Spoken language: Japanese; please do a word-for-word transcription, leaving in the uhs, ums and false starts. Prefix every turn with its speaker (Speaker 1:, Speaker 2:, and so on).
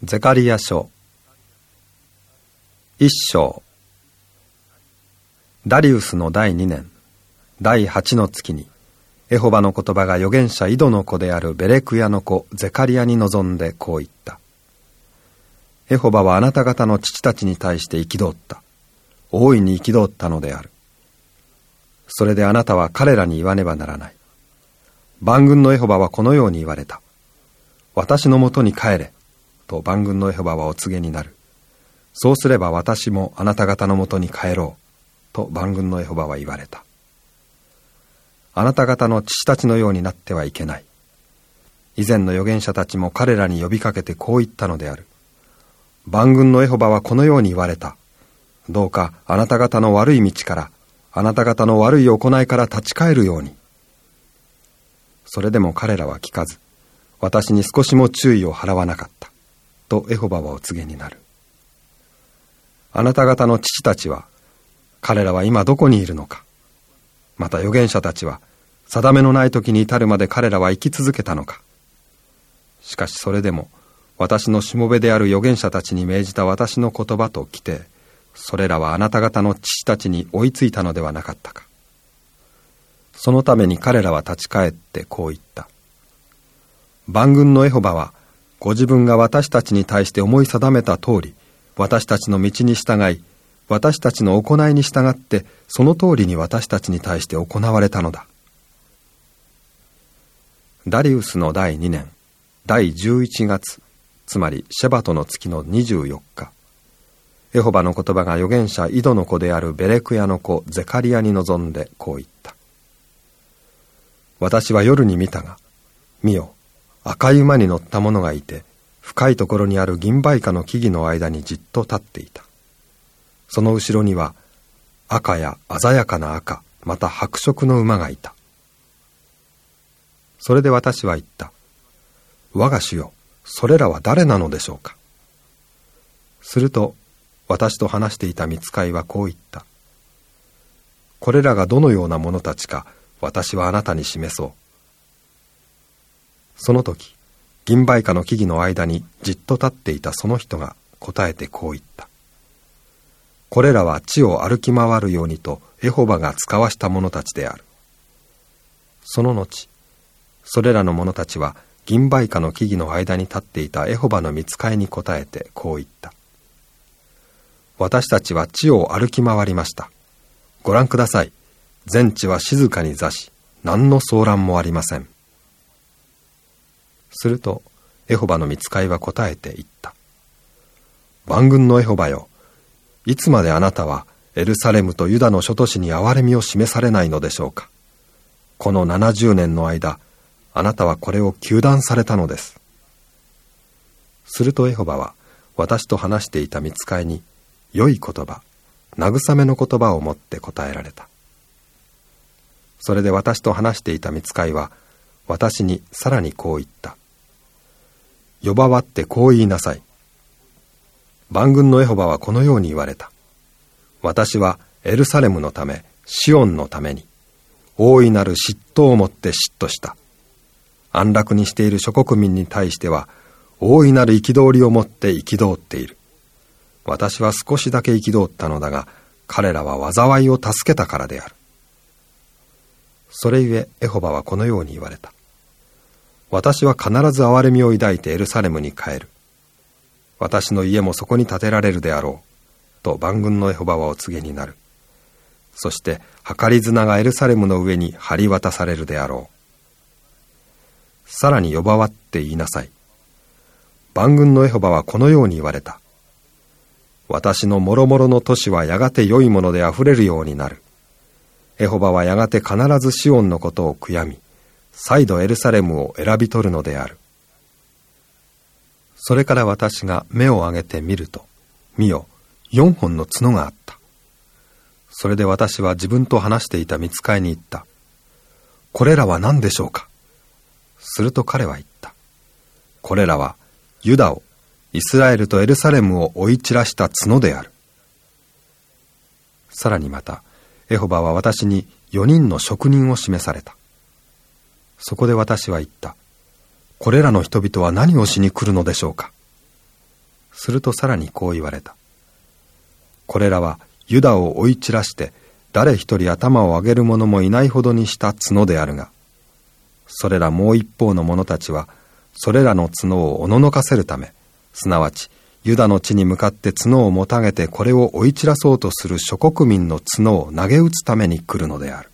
Speaker 1: ゼカリヤ書一章。ダリウスの第二年第八の月に、エホバの言葉が預言者イドの子であるベレクヤの子ゼカリヤに臨んでこう言った。エホバはあなた方の父たちに対して憤った。大いに憤ったのである。それであなたは彼らに言わねばならない。万軍のエホバはこのように言われた。私のもとに帰れ、と万軍のエホバはお告げになる。そうすれば私もあなた方のもとに帰ろう、と万軍のエホバは言われた。あなた方の父たちのようになってはいけない。以前の預言者たちも彼らに呼びかけてこう言ったのである。万軍のエホバはこのように言われた。どうかあなた方の悪い道から、あなた方の悪い行いから立ち返るように。それでも彼らは聞かず、私に少しも注意を払わなかった。とエホバはお告げになる。あなた方の父たちは、彼らは今どこにいるのか。また預言者たちは、定めのない時に至るまで彼らは生き続けたのか。しかしそれでも、私のしもべである預言者たちに命じた私の言葉と規定、それらはあなた方の父たちに追いついたのではなかったか。そのために彼らは立ち返ってこう言った。万軍のエホバは、ご自分が私たちに対して思い定めた通り、私たちの道に従い、私たちの行いに従って、その通りに私たちに対して行われたのだ。ダリウスの第二年、第十一月、つまりシェバトの月の二十四日、エホバの言葉が預言者イドの子であるベレクヤの子ゼカリヤに臨んでこう言った。私は夜に見たが、見よ、赤い馬に乗った者がいて、深いところにある銀梅花の木々の間にじっと立っていた。その後ろには赤や鮮やかな赤、また白色の馬がいた。それで私は言った。我が主よ、それらは誰なのでしょうか。すると私と話していた御使いはこう言った。これらがどのような者たちか、私はあなたに示そう。その時、銀梅花の木々の間にじっと立っていたその人が答えてこう言った。これらは地を歩き回るようにとエホバが使わした者たちである。その後、それらの者たちは銀梅花の木々の間に立っていたエホバの御使いに答えてこう言った。私たちは地を歩き回りました。ご覧ください。全地は静かに座し、何の騒乱もありません。するとエホバの御使いは答えて言った。万軍のエホバよ、いつまであなたはエルサレムとユダの諸都市に憐れみを示されないのでしょうか。このななじゅうねんの間、あなたはこれを糾弾されたのです。するとエホバは私と話していた御使いに良い言葉、慰めの言葉を持って答えられた。それで私と話していた御使いは私にさらにこう言った。呼ばわってこう言いなさい。万軍のエホバはこのように言われた。私はエルサレムのため、シオンのために、大いなる嫉妬をもって嫉妬した。安楽にしている諸国民に対しては、大いなる憤りをもって憤っている。私は少しだけ憤ったのだが、彼らは災いを助けたからである。それゆえエホバはこのように言われた。私は必ず憐れみを抱いてエルサレムに帰る。私の家もそこに建てられるであろう。と万軍のエホバはお告げになる。そして計り綱がエルサレムの上に張り渡されるであろう。さらに呼ばわって言いなさい。万軍のエホバはこのように言われた。私のもろもろの都市はやがて良いものであふれるようになる。エホバはやがて必ずシオンのことを悔やみ、再度エルサレムを選び取るのである。それから私が目を上げて見ると、見よ、四本の角があった。それで私は自分と話していた御使いに言った。これらは何でしょうか。すると彼は言った。これらはユダを、イスラエルとエルサレムを追い散らした角である。さらにまた、エホバは私に四人の職人を示された。そこで私は言った。これらの人々は何をしに来るのでしょうか。 するとさらにこう言われた。これらはユダを追い散らして誰一人頭を上げる者もいないほどにした角であるが、それらもう一方の者たちはそれらの角をおののかせるため、すなわちユダの地に向かって角をもたげてこれを追い散らそうとする諸国民の角を投げ打つために来るのである。